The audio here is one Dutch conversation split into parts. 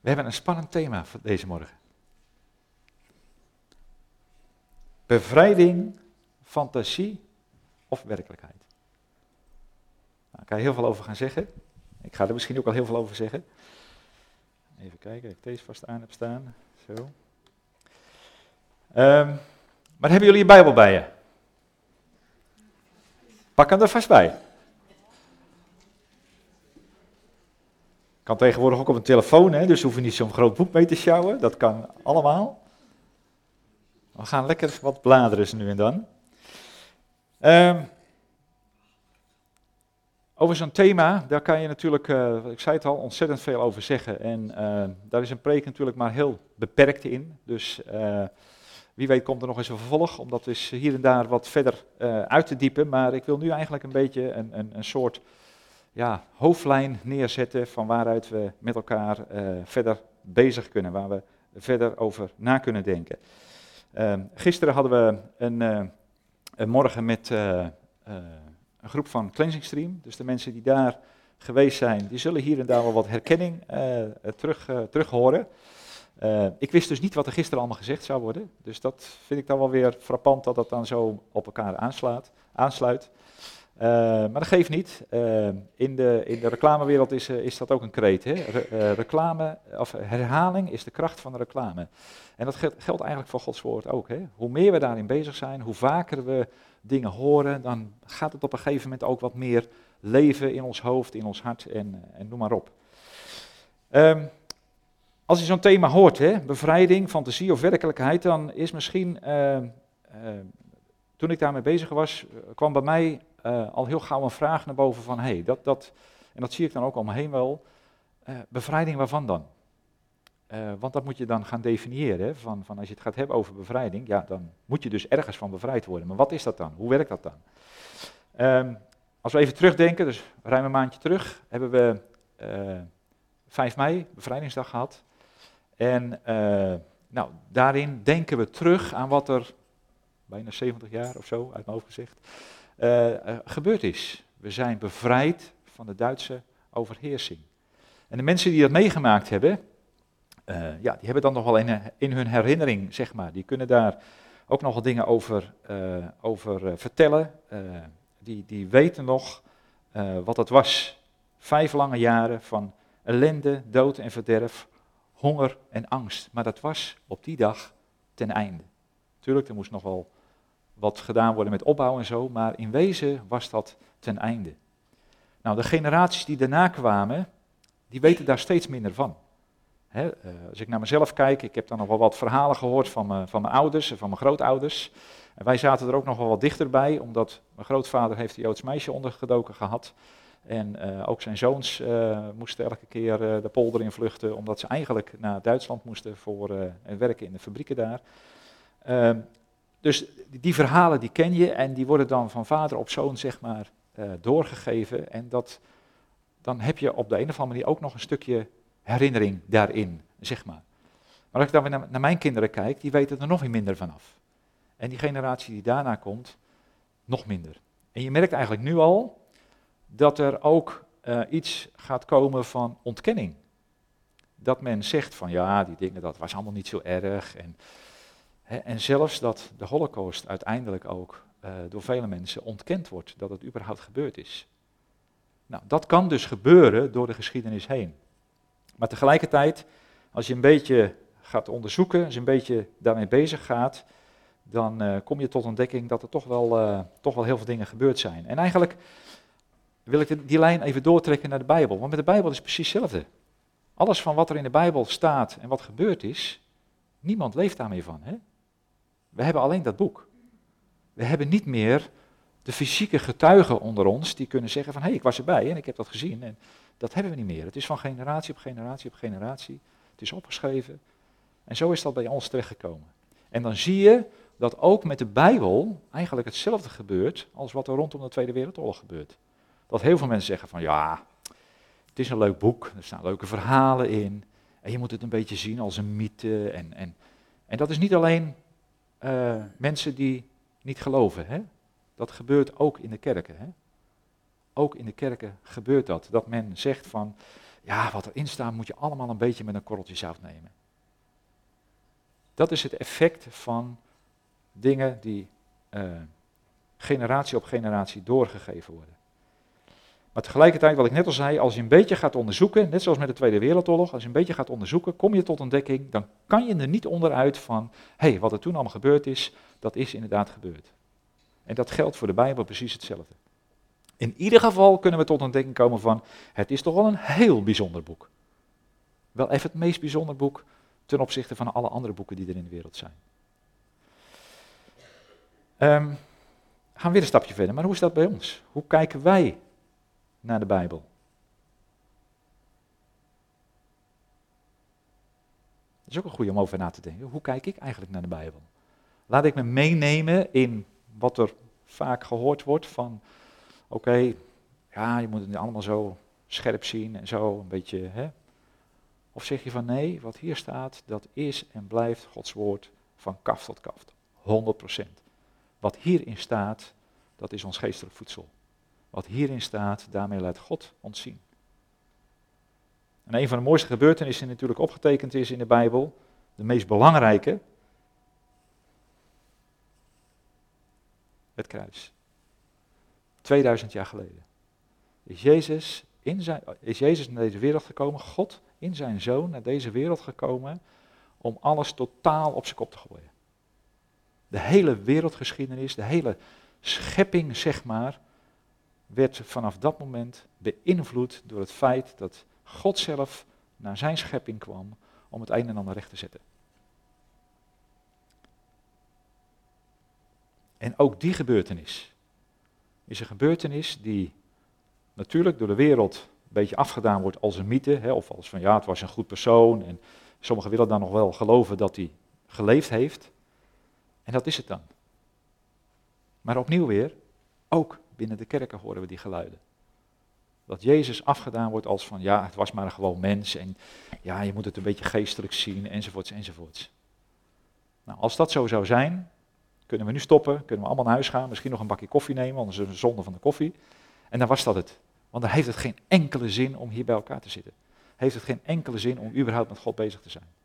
We hebben een spannend thema voor deze morgen. Bevrijding, fantasie of werkelijkheid? Nou, daar kan je heel veel over gaan zeggen. Ik ga er misschien ook al heel veel over zeggen. Even kijken, dat ik deze vast aan heb staan. Zo. Maar hebben jullie je Bijbel bij je? Pak hem er vast bij. Kan tegenwoordig ook op een telefoon, hè? Dus hoef je niet zo'n groot boek mee te sjouwen. Dat kan allemaal. We gaan lekker wat bladeren nu en dan. Over zo'n thema, daar kan je natuurlijk, ik zei het al, ontzettend veel over zeggen. En daar is een preek natuurlijk maar heel beperkt in. Dus wie weet komt er nog eens een vervolg, om dat dus hier en daar wat verder uit te diepen. Maar ik wil nu eigenlijk een beetje een soort hoofdlijn neerzetten van waaruit we met elkaar verder bezig kunnen. Waar we verder over na kunnen denken. Gisteren hadden we een morgen met een groep van Cleansing Stream. Dus de mensen die daar geweest zijn, die zullen hier en daar wel wat herkenning terug horen. Ik wist dus niet wat er gisteren allemaal gezegd zou worden. Dus dat vind ik dan wel weer frappant dat dat dan zo op elkaar aansluit. Maar dat geeft niet. In de reclamewereld is dat ook een kreet. Hè? Herhaling is de kracht van de reclame. En dat geldt eigenlijk voor Gods woord ook. Hè? Hoe meer we daarin bezig zijn, hoe vaker we dingen horen, dan gaat het op een gegeven moment ook wat meer leven in ons hoofd, in ons hart en noem maar op. Als je zo'n thema hoort, hè, bevrijding, fantasie of werkelijkheid, dan is misschien, toen ik daarmee bezig was, kwam bij mij al heel gauw een vraag naar boven van, en dat zie ik dan ook om me heen wel, bevrijding waarvan dan? Want dat moet je dan gaan definiëren, hè, van als je het gaat hebben over bevrijding, ja, dan moet je dus ergens van bevrijd worden. Maar wat is dat dan? Hoe werkt dat dan? Als we even terugdenken, dus ruim een maandje terug, hebben we 5 mei, bevrijdingsdag gehad. En daarin denken we terug aan wat er bijna 70 jaar of zo, uit mijn hoofd gezegd, gebeurd is. We zijn bevrijd van de Duitse overheersing. En de mensen die dat meegemaakt hebben, die hebben dan nog wel in hun herinnering, zeg maar. Die kunnen daar ook nog wel dingen over vertellen. Die weten nog wat het was. 5 lange jaren van ellende, dood en verderf, honger en angst. Maar dat was op die dag ten einde. Tuurlijk, er moest nog wel wat gedaan worden met opbouw en zo, maar in wezen was dat ten einde. Nou, de generaties die daarna kwamen, die weten daar steeds minder van. Als ik naar mezelf kijk, ik heb dan nog wel wat verhalen gehoord van mijn ouders en van mijn grootouders. En wij zaten er ook nog wel wat dichterbij, omdat mijn grootvader heeft een Joods meisje ondergedoken gehad. En ook zijn zoons moesten elke keer de polder in vluchten, omdat ze eigenlijk naar Duitsland moesten voor werken in de fabrieken daar. Dus die verhalen die ken je en die worden dan van vader op zoon, zeg maar, doorgegeven. En dan heb je op de een of andere manier ook nog een stukje herinnering daarin, zeg maar. Maar als ik dan weer naar mijn kinderen kijk, die weten er nog weer minder vanaf. En die generatie die daarna komt, nog minder. En je merkt eigenlijk nu al dat er ook iets gaat komen van ontkenning. Dat men zegt van ja, die dingen, dat was allemaal niet zo erg. En zelfs dat de Holocaust uiteindelijk ook door vele mensen ontkend wordt, dat het überhaupt gebeurd is. Nou, dat kan dus gebeuren door de geschiedenis heen. Maar tegelijkertijd, als je een beetje gaat onderzoeken, als je een beetje daarmee bezig gaat, dan kom je tot ontdekking dat er toch wel heel veel dingen gebeurd zijn. En eigenlijk wil ik die lijn even doortrekken naar de Bijbel, want met de Bijbel is het precies hetzelfde. Alles van wat er in de Bijbel staat en wat gebeurd is, niemand leeft daarmee van. Hè? We hebben alleen dat boek. We hebben niet meer de fysieke getuigen onder ons die kunnen zeggen van ik was erbij en ik heb dat gezien. En dat hebben we niet meer. Het is van generatie op generatie op generatie. Het is opgeschreven. En zo is dat bij ons terechtgekomen. En dan zie je dat ook met de Bijbel eigenlijk hetzelfde gebeurt als wat er rondom de Tweede Wereldoorlog gebeurt. Dat heel veel mensen zeggen van ja, het is een leuk boek, er staan leuke verhalen in. En je moet het een beetje zien als een mythe. En dat is niet alleen mensen die niet geloven. Hè? Dat gebeurt ook in de kerken. Hè? Ook in de kerken gebeurt dat. Dat men zegt van, ja, wat erin staat moet je allemaal een beetje met een korreltje zout nemen. Dat is het effect van dingen die generatie op generatie doorgegeven worden. Maar tegelijkertijd, wat ik net al zei, als je een beetje gaat onderzoeken, net zoals met de Tweede Wereldoorlog, als je een beetje gaat onderzoeken, kom je tot ontdekking, dan kan je er niet onderuit van, hé, wat er toen allemaal gebeurd is, dat is inderdaad gebeurd. En dat geldt voor de Bijbel precies hetzelfde. In ieder geval kunnen we tot ontdekking komen van, het is toch wel een heel bijzonder boek. Wel even het meest bijzonder boek ten opzichte van alle andere boeken die er in de wereld zijn. Gaan we weer een stapje verder, maar hoe is dat bij ons? Hoe kijken wij naar de Bijbel? Dat is ook een goede om over na te denken. Hoe kijk ik eigenlijk naar de Bijbel? Laat ik me meenemen in wat er vaak gehoord wordt van, oké, ja, je moet het allemaal zo scherp zien en zo een beetje, hè. Of zeg je van nee, wat hier staat, dat is en blijft Gods woord van kaft tot kaft. 100%. Wat hierin staat, dat is ons geestelijk voedsel. Wat hierin staat, daarmee laat God ons zien. En een van de mooiste gebeurtenissen die natuurlijk opgetekend is in de Bijbel, de meest belangrijke, het kruis. 2000 jaar geleden. Is Jezus naar deze wereld gekomen, God in zijn Zoon naar deze wereld gekomen, om alles totaal op zijn kop te gooien. De hele wereldgeschiedenis, de hele schepping, zeg maar, werd vanaf dat moment beïnvloed door het feit dat God zelf naar zijn schepping kwam om het een en ander recht te zetten. En ook die gebeurtenis is een gebeurtenis die natuurlijk door de wereld een beetje afgedaan wordt als een mythe, hè, of als van ja, het was een goed persoon en sommigen willen dan nog wel geloven dat hij geleefd heeft. En dat is het dan. Maar opnieuw weer, ook binnen de kerken horen we die geluiden. Dat Jezus afgedaan wordt als van ja, het was maar een gewoon mens en ja, je moet het een beetje geestelijk zien enzovoorts enzovoorts. Nou, als dat zo zou zijn, kunnen we nu stoppen, kunnen we allemaal naar huis gaan, misschien nog een bakje koffie nemen, anders is het een zonde van de koffie. En dan was dat het. Want dan heeft het geen enkele zin om hier bij elkaar te zitten. Heeft het geen enkele zin om überhaupt met God bezig te zijn.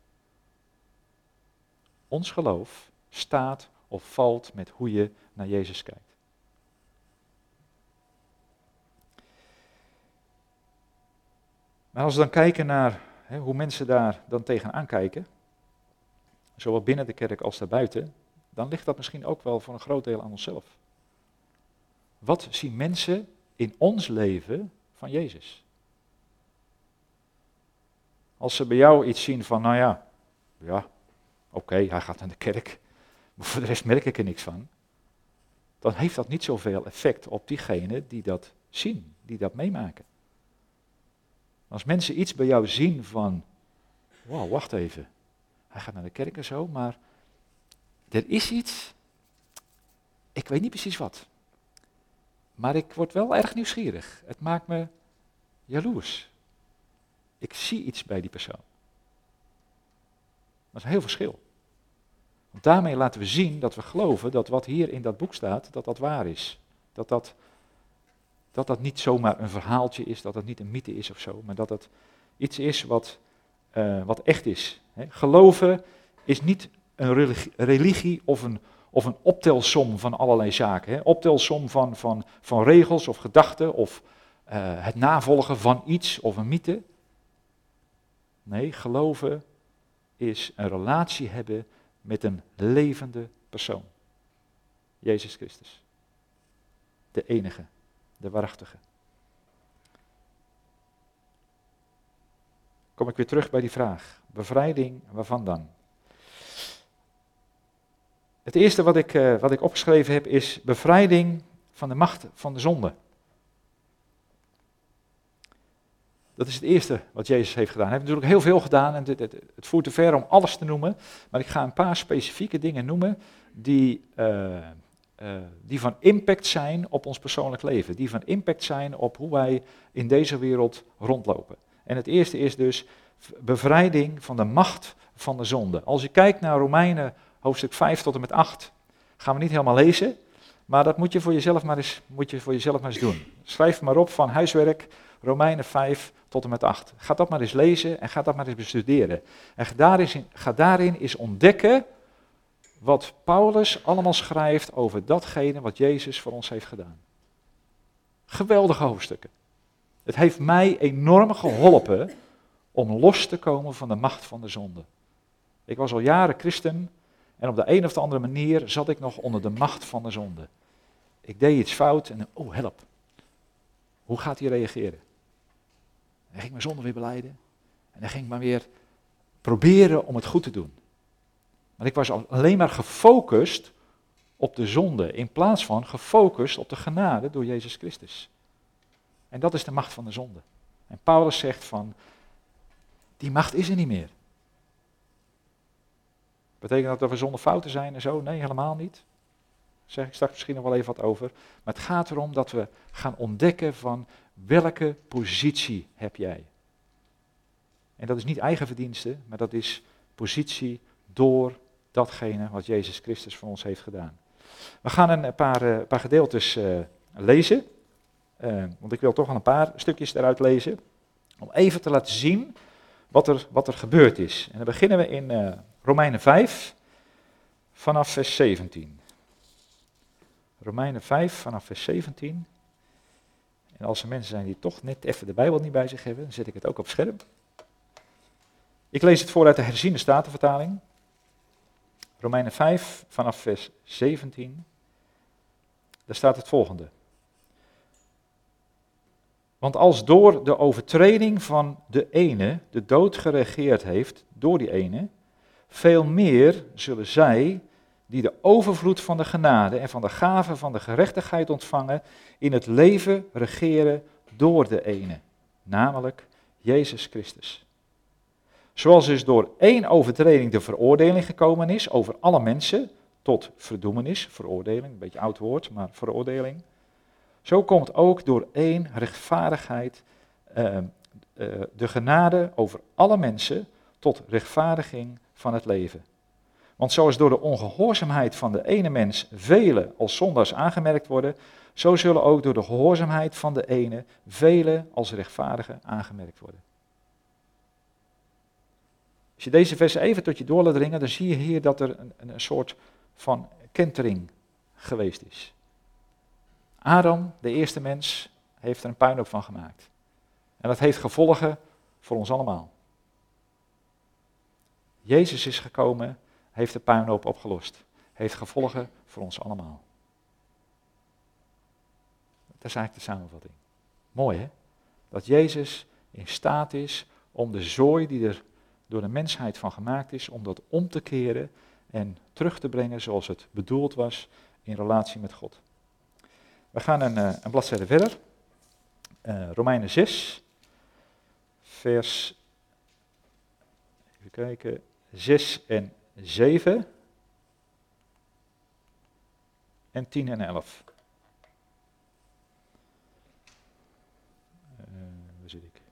Ons geloof staat of valt met hoe je naar Jezus kijkt. Maar als we dan kijken naar hoe mensen daar dan tegenaan kijken, zowel binnen de kerk als daarbuiten, dan ligt dat misschien ook wel voor een groot deel aan onszelf. Wat zien mensen in ons leven van Jezus? Als ze bij jou iets zien van, nou ja, oké, hij gaat naar de kerk, maar voor de rest merk ik er niks van, dan heeft dat niet zoveel effect op diegenen die dat zien, die dat meemaken. Als mensen iets bij jou zien van, wow, wacht even, hij gaat naar de kerk en zo, maar er is iets, ik weet niet precies wat, maar ik word wel erg nieuwsgierig. Het maakt me jaloers. Ik zie iets bij die persoon. Dat is een heel verschil. Want daarmee laten we zien dat we geloven dat wat hier in dat boek staat, dat dat waar is. Dat niet zomaar een verhaaltje is, dat het niet een mythe is of zo, maar dat het iets is wat echt is. Geloven is niet een religie of een optelsom van allerlei zaken. Optelsom van regels of gedachten of het navolgen van iets of een mythe. Nee, geloven is een relatie hebben met een levende persoon. Jezus Christus. De enige, de waarachtige. Kom ik weer terug bij die vraag. Bevrijding, waarvan dan? Het eerste wat ik opgeschreven heb is bevrijding van de macht van de zonde. Dat is het eerste wat Jezus heeft gedaan. Hij heeft natuurlijk heel veel gedaan en het voert te ver om alles te noemen. Maar ik ga een paar specifieke dingen noemen die van impact zijn op ons persoonlijk leven. Die van impact zijn op hoe wij in deze wereld rondlopen. En het eerste is dus bevrijding van de macht van de zonde. Als je kijkt naar Romeinen hoofdstuk 5 tot en met 8, gaan we niet helemaal lezen. Maar dat moet je voor jezelf maar eens doen. Schrijf maar op van huiswerk, Romeinen 5 tot en met 8. Ga dat maar eens lezen en ga dat maar eens bestuderen. En ga daarin eens ontdekken wat Paulus allemaal schrijft over datgene wat Jezus voor ons heeft gedaan. Geweldige hoofdstukken. Het heeft mij enorm geholpen om los te komen van de macht van de zonde. Ik was al jaren christen en op de een of de andere manier zat ik nog onder de macht van de zonde. Ik deed iets fout en help. Hoe gaat hij reageren? En dan ging ik mijn zonde weer belijden en dan ging ik maar weer proberen om het goed te doen. Maar ik was alleen maar gefocust op de zonde in plaats van gefocust op de genade door Jezus Christus. En dat is de macht van de zonde. En Paulus zegt van, die macht is er niet meer. Betekent dat we zonder fouten zijn en zo? Nee, helemaal niet. Daar zeg ik straks misschien nog wel even wat over. Maar het gaat erom dat we gaan ontdekken van welke positie heb jij. En dat is niet eigen verdienste, maar dat is positie door datgene wat Jezus Christus voor ons heeft gedaan. We gaan een paar gedeeltes lezen. Want ik wil toch wel een paar stukjes eruit lezen. Om even te laten zien wat er gebeurd is. En dan beginnen we in Romeinen 5 vanaf vers 17. Romeinen 5 vanaf vers 17. En als er mensen zijn die toch net even de Bijbel niet bij zich hebben, dan zet ik het ook op scherm. Ik lees het voor uit de herziene statenvertaling. Romeinen 5 vanaf vers 17. Daar staat het volgende. Want als door de overtreding van de ene de dood geregeerd heeft, door die ene, veel meer zullen zij, die de overvloed van de genade en van de gave van de gerechtigheid ontvangen, in het leven regeren door de ene, namelijk Jezus Christus. Zoals dus door één overtreding de veroordeling gekomen is over alle mensen, tot verdoemenis, veroordeling, een beetje oud woord, maar veroordeling. Zo komt ook door één rechtvaardigheid de genade over alle mensen tot rechtvaardiging van het leven. Want zoals door de ongehoorzaamheid van de ene mens velen als zondaars aangemerkt worden, zo zullen ook door de gehoorzaamheid van de ene velen als rechtvaardigen aangemerkt worden. Als je deze versen even tot je door laat dringen, dan zie je hier dat er een soort van kentering geweest is. Adam, de eerste mens, heeft er een puinhoop van gemaakt. En dat heeft gevolgen voor ons allemaal. Jezus is gekomen, heeft de puinhoop opgelost. Heeft gevolgen voor ons allemaal. Dat is eigenlijk de samenvatting. Mooi hè? Dat Jezus in staat is om de zooi die er door de mensheid van gemaakt is, om dat om te keren en terug te brengen zoals het bedoeld was in relatie met God. We gaan een bladzijde verder. Romeinen 6, vers, even kijken, 6 en 7 en 10 en 11. Waar zit ik?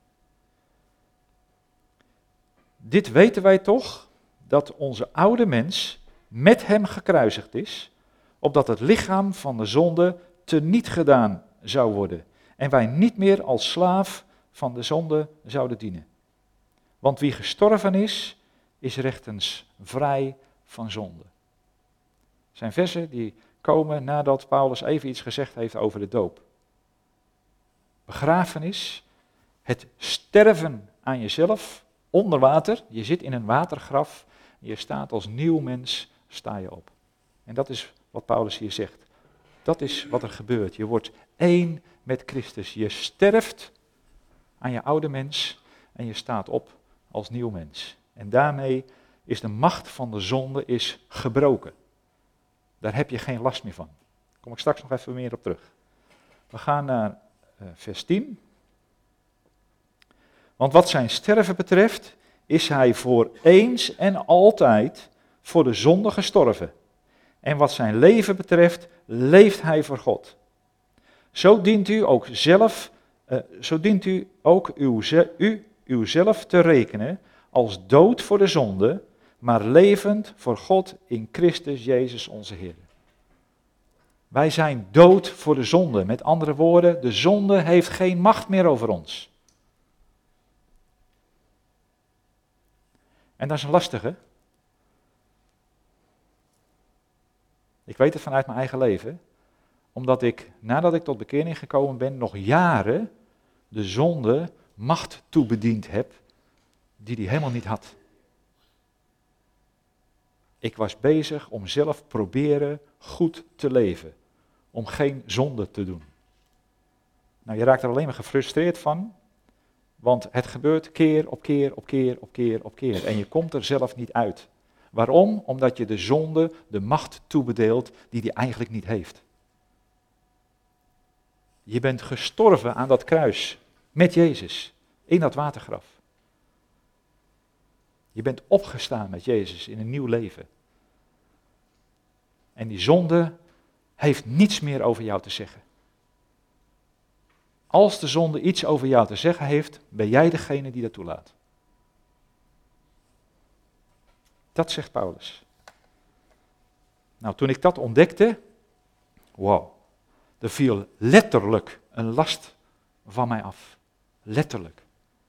Dit weten wij toch, dat onze oude mens met hem gekruisigd is, opdat het lichaam van de zonde teniet gedaan zou worden en wij niet meer als slaaf van de zonde zouden dienen. Want wie gestorven is, is rechtens vrij van zonde. Het zijn versen die komen nadat Paulus even iets gezegd heeft over de doop. Begrafenis, het sterven aan jezelf onder water. Je zit in een watergraf en je staat als nieuw mens, sta je op. En dat is wat Paulus hier zegt. Dat is wat er gebeurt. Je wordt één met Christus. Je sterft aan je oude mens en je staat op als nieuw mens. En daarmee is de macht van de zonde is gebroken. Daar heb je geen last meer van. Daar kom ik straks nog even meer op terug. We gaan naar vers 10. Want wat zijn sterven betreft, is hij voor eens en altijd voor de zonde gestorven. En wat zijn leven betreft, leeft hij voor God. Zo dient u ook uzelf te rekenen als dood voor de zonde, maar levend voor God in Christus Jezus onze Heer. Wij zijn dood voor de zonde. Met andere woorden, de zonde heeft geen macht meer over ons. En dat is een lastige. Ik weet het vanuit mijn eigen leven. Omdat ik, nadat ik tot bekering gekomen ben, nog jaren de zonde macht toebediend heb die hij helemaal niet had. Ik was bezig om zelf proberen goed te leven. Om geen zonde te doen. Nou, je raakt er alleen maar gefrustreerd van. Want het gebeurt keer op keer op keer op keer op keer. En je komt er zelf niet uit. Waarom? Omdat je de zonde de macht toebedeelt die die eigenlijk niet heeft. Je bent gestorven aan dat kruis met Jezus in dat watergraf. Je bent opgestaan met Jezus in een nieuw leven. En die zonde heeft niets meer over jou te zeggen. Als de zonde iets over jou te zeggen heeft, ben jij degene die dat toelaat. Dat zegt Paulus. Nou, toen ik dat ontdekte, wow, er viel letterlijk een last van mij af. Letterlijk.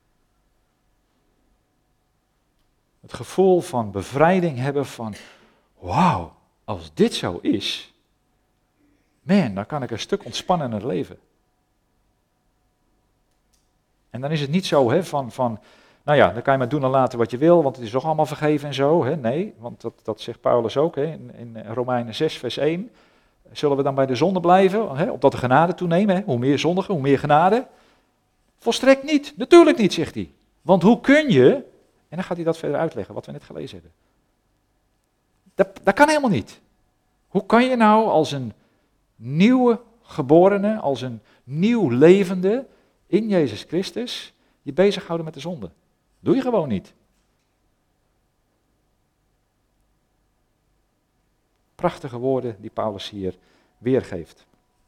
Het gevoel van bevrijding hebben van, wauw, als dit zo is, man, dan kan ik een stuk ontspannender leven. En dan is het niet zo van nou ja, dan kan je maar doen en laten wat je wil, want het is toch allemaal vergeven en zo. Hè? Nee, want dat zegt Paulus ook in Romeinen 6 vers 1. Zullen we dan bij de zonde blijven, opdat de genade toenemen? Hoe meer zondigen, hoe meer genade? Volstrekt niet, natuurlijk niet, zegt hij. Want hoe kun je, en dan gaat hij dat verder uitleggen, wat we net gelezen hebben. Dat kan helemaal niet. Hoe kan je nou als een nieuwe geborene, als een nieuw levende in Jezus Christus je bezighouden met de zonde? Doe je gewoon niet. Prachtige woorden die Paulus hier weergeeft.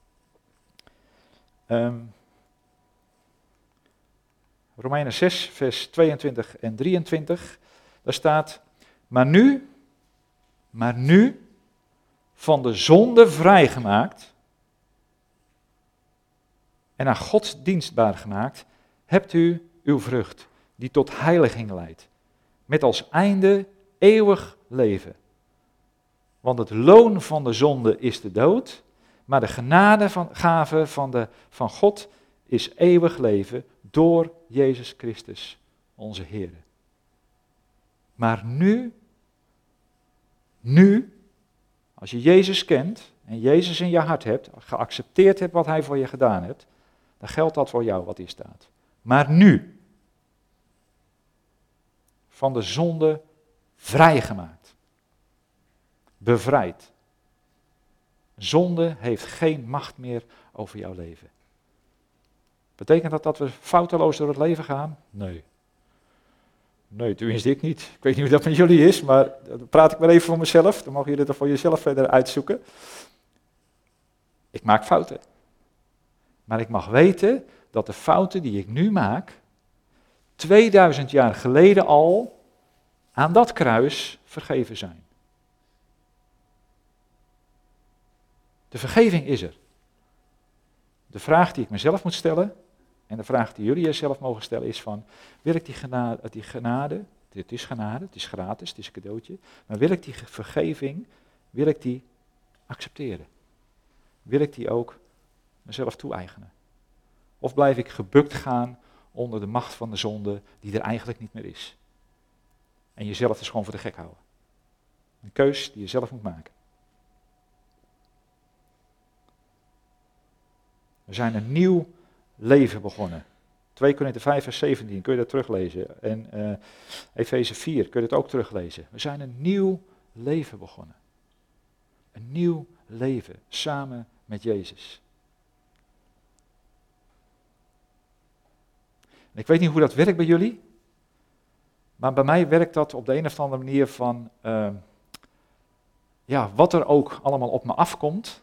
Romeinen 6, vers 22 en 23, daar staat, maar nu, van de zonde vrijgemaakt en aan Gods dienstbaar gemaakt, hebt u uw vrucht, die tot heiliging leidt, met als einde eeuwig leven. Want het loon van de zonde is de dood, maar de genadegave van God is eeuwig leven door Jezus Christus, onze Heer. Maar nu, als je Jezus kent en Jezus in je hart hebt, geaccepteerd hebt wat Hij voor je gedaan hebt, dan geldt dat voor jou wat hier staat. Maar nu, van de zonde vrijgemaakt, bevrijd. Zonde heeft geen macht meer over jouw leven. Betekent dat we fouteloos door het leven gaan? Nee. Nee, tenminste ik niet. Ik weet niet hoe dat met jullie is, maar dan praat ik maar even voor mezelf. Dan mogen jullie het voor jezelf verder uitzoeken. Ik maak fouten. Maar ik mag weten dat de fouten die ik nu maak, 2000 jaar geleden al aan dat kruis vergeven zijn. De vergeving is er. De vraag die ik mezelf moet stellen, en de vraag die jullie jezelf mogen stellen is van, wil ik die genade, het is genade, het is gratis, het is een cadeautje, maar wil ik die vergeving, wil ik die accepteren? Wil ik die ook mezelf toe-eigenen? Of blijf ik gebukt gaan onder de macht van de zonde die er eigenlijk niet meer is? En jezelf dus gewoon voor de gek houden. Een keus die je zelf moet maken. We zijn een nieuw leven begonnen. 2 Korinther 5 vers 17, kun je dat teruglezen. En Efeze 4, kun je dat ook teruglezen. We zijn een nieuw leven begonnen. Een nieuw leven, samen met Jezus. En ik weet niet hoe dat werkt bij jullie. Maar bij mij werkt dat op de een of andere manier van, wat er ook allemaal op me afkomt.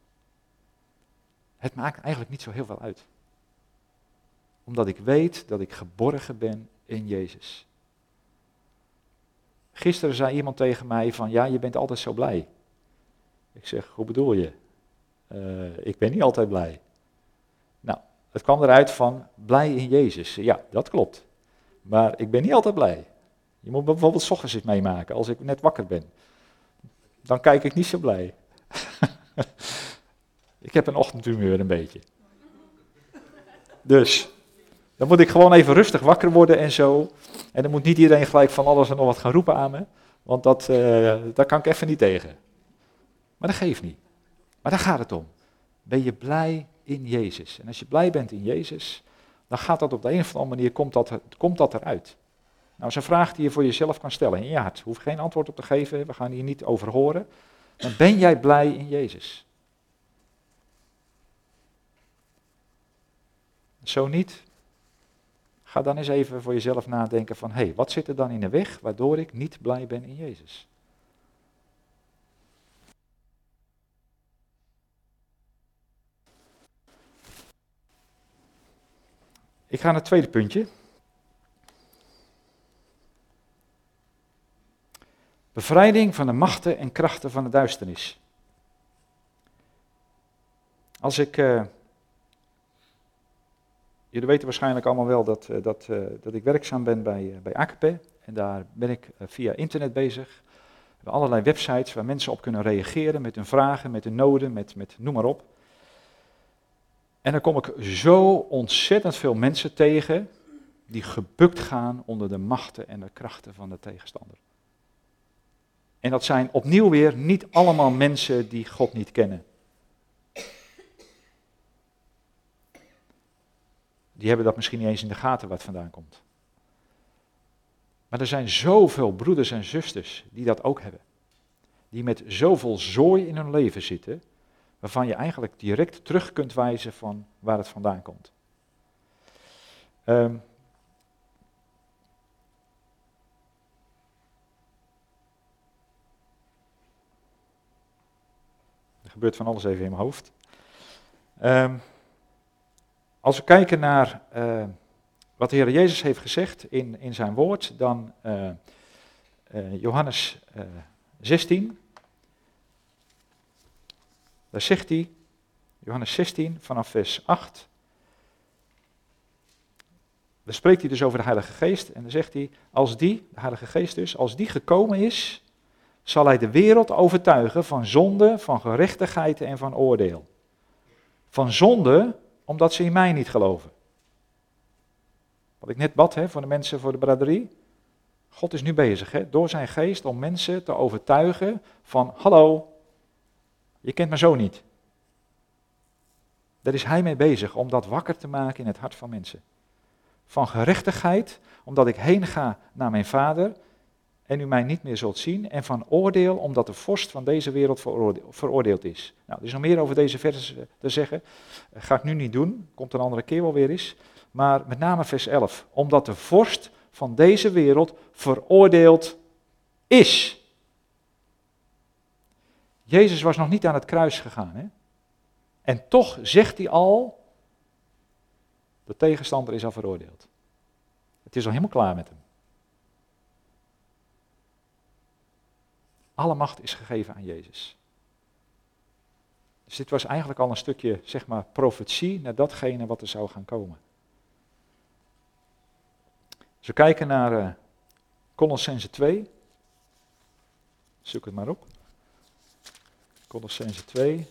Het maakt eigenlijk niet zo heel veel uit. Omdat ik weet dat ik geborgen ben in Jezus. Gisteren zei iemand tegen mij van, ja, je bent altijd zo blij. Ik zeg, hoe bedoel je? ik ben niet altijd blij. Nou, het kwam eruit van blij in Jezus. Ja, dat klopt. Maar ik ben niet altijd blij. Je moet bijvoorbeeld 's ochtends eens meemaken, als ik net wakker ben. Dan kijk ik niet zo blij. Ik heb een ochtendhumeur een beetje. Dus, dan moet ik gewoon even rustig wakker worden en zo. En dan moet niet iedereen gelijk van alles en nog wat gaan roepen aan me. Want daar kan ik even niet tegen. Maar dat geeft niet. Maar daar gaat het om. Ben je blij in Jezus? En als je blij bent in Jezus, dan gaat dat op de een of andere manier, komt dat eruit. Nou, is een vraag die je voor jezelf kan stellen in je hart. Hoef geen antwoord op te geven, we gaan hier niet over horen. Maar ben jij blij in Jezus? Zo niet, ga dan eens even voor jezelf nadenken van, hé, wat zit er dan in de weg waardoor ik niet blij ben in Jezus? Ik ga naar het tweede puntje. Bevrijding van de machten en krachten van de duisternis. Als ik, jullie weten waarschijnlijk allemaal wel dat ik werkzaam ben bij AKP. En daar ben ik via internet bezig. We hebben allerlei websites waar mensen op kunnen reageren met hun vragen, met hun noden, met noem maar op. En dan kom ik zo ontzettend veel mensen tegen die gebukt gaan onder de machten en de krachten van de tegenstander. En dat zijn opnieuw weer niet allemaal mensen die God niet kennen. Die hebben dat misschien niet eens in de gaten waar het vandaan komt. Maar er zijn zoveel broeders en zusters die dat ook hebben. Die met zoveel zooi in hun leven zitten, waarvan je eigenlijk direct terug kunt wijzen van waar het vandaan komt. Er gebeurt van alles even in mijn hoofd. Als we kijken naar wat de Heer Jezus heeft gezegd in zijn woord, dan Johannes 16. Daar zegt hij, Johannes 16 vanaf vers 8. Daar spreekt hij dus over de Heilige Geest en dan zegt hij, als die, de Heilige Geest dus, als die gekomen is, zal hij de wereld overtuigen van zonde, van gerechtigheid en van oordeel. Van zonde, omdat ze in mij niet geloven. Wat ik net bad voor de mensen, voor de braderie. God is nu bezig door zijn geest om mensen te overtuigen van, hallo, je kent me zo niet. Daar is hij mee bezig om dat wakker te maken in het hart van mensen. Van gerechtigheid, omdat ik heen ga naar mijn Vader en u mij niet meer zult zien. En van oordeel, omdat de vorst van deze wereld veroordeeld is. Nou, er is nog meer over deze vers te zeggen. Ga ik nu niet doen, komt een andere keer wel weer eens. Maar met name vers 11. Omdat de vorst van deze wereld veroordeeld is. Jezus was nog niet aan het kruis gegaan. Hè? En toch zegt hij al, de tegenstander is al veroordeeld. Het is al helemaal klaar met hem. Alle macht is gegeven aan Jezus. Dus dit was eigenlijk al een stukje, zeg maar, profetie naar datgene wat er zou gaan komen. Als we kijken naar Colossenzen 2. Zoek het maar op. Colossenzen 2.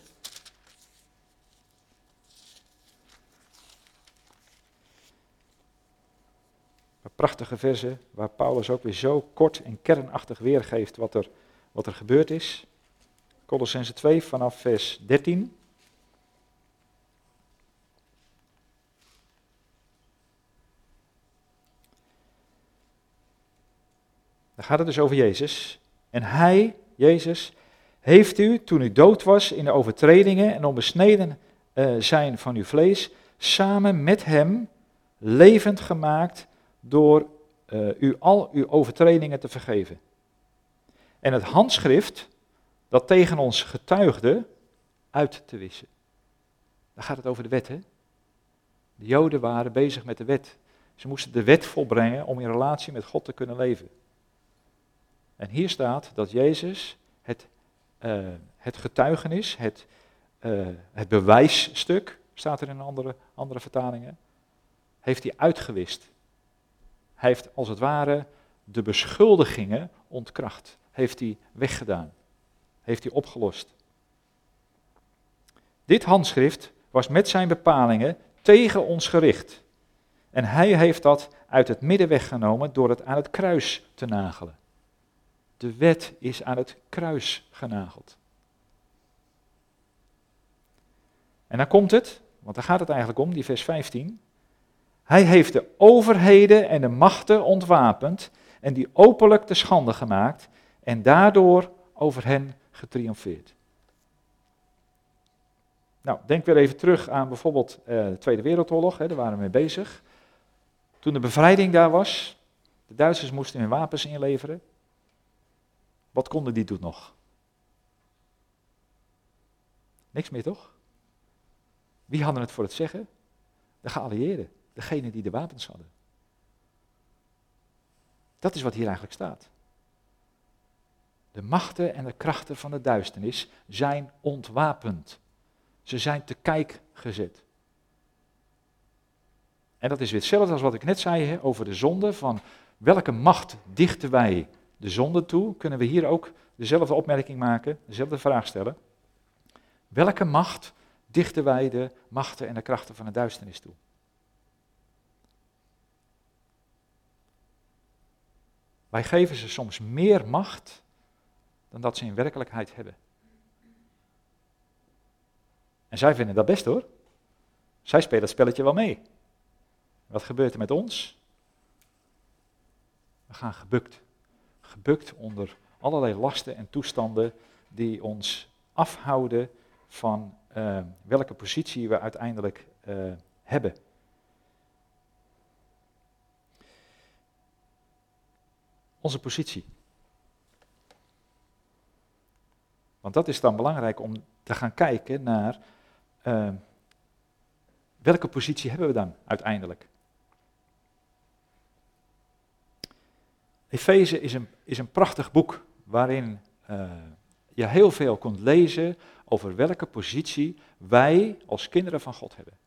Prachtige verzen waar Paulus ook weer zo kort en kernachtig weergeeft wat er gebeurd is. Colossenzen 2 vanaf vers 13. Daar gaat het dus over Jezus. En hij, Jezus, heeft u, toen u dood was in de overtredingen en onbesneden zijn van uw vlees, samen met hem levend gemaakt door u al uw overtredingen te vergeven. En het handschrift dat tegen ons getuigde uit te wissen. Daar gaat het over de wet, hè? De Joden waren bezig met de wet. Ze moesten de wet volbrengen om in relatie met God te kunnen leven. En hier staat dat Jezus het getuigenis, het bewijsstuk, staat er in andere vertalingen, heeft hij uitgewist. Hij heeft als het ware de beschuldigingen ontkracht. Heeft hij weggedaan. Heeft hij opgelost. Dit handschrift was met zijn bepalingen tegen ons gericht. En hij heeft dat uit het midden weggenomen door het aan het kruis te nagelen. De wet is aan het kruis genageld. En dan komt het, want daar gaat het eigenlijk om, die vers 15. Hij heeft de overheden en de machten ontwapend en die openlijk te schande gemaakt en daardoor over hen getriomfeerd. Nou, denk weer even terug aan bijvoorbeeld de Tweede Wereldoorlog, daar waren we mee bezig. Toen de bevrijding daar was, de Duitsers moesten hun wapens inleveren. Wat konden die toen nog? Niks meer toch? Wie hadden het voor het zeggen? De geallieerden, degene die de wapens hadden. Dat is wat hier eigenlijk staat. De machten en de krachten van de duisternis zijn ontwapend. Ze zijn te kijk gezet. En dat is weer hetzelfde als wat ik net zei over de zonde, van welke macht dichten wij de zonde toe, kunnen we hier ook dezelfde opmerking maken, dezelfde vraag stellen. Welke macht dichten wij de machten en de krachten van de duisternis toe? Wij geven ze soms meer macht dan dat ze in werkelijkheid hebben. En zij vinden dat best hoor. Zij spelen dat spelletje wel mee. Wat gebeurt er met ons? We gaan gebukt. Gebukt onder allerlei lasten en toestanden die ons afhouden van welke positie we uiteindelijk hebben. Onze positie. Want dat is dan belangrijk om te gaan kijken naar welke positie hebben we dan uiteindelijk. Efeze is een prachtig boek waarin je heel veel kunt lezen over welke positie wij als kinderen van God hebben.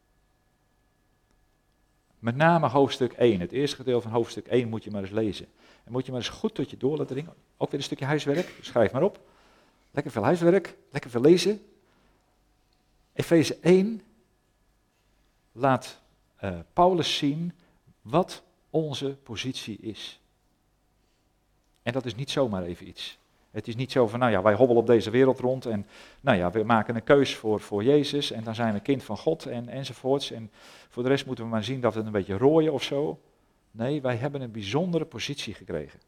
Met name hoofdstuk 1, het eerste gedeelte van hoofdstuk 1 moet je maar eens lezen. En moet je maar eens goed tot je door laten dringen. Ook weer een stukje huiswerk, schrijf maar op. Lekker veel huiswerk, lekker veel lezen. Efeze 1 laat Paulus zien wat onze positie is. En dat is niet zomaar even iets. Het is niet zo van, nou ja, wij hobbelen op deze wereld rond en nou ja, we maken een keus voor Jezus en dan zijn we kind van God enzovoorts. En voor de rest moeten we maar zien dat we het een beetje rooien of zo. Nee, wij hebben een bijzondere positie gekregen.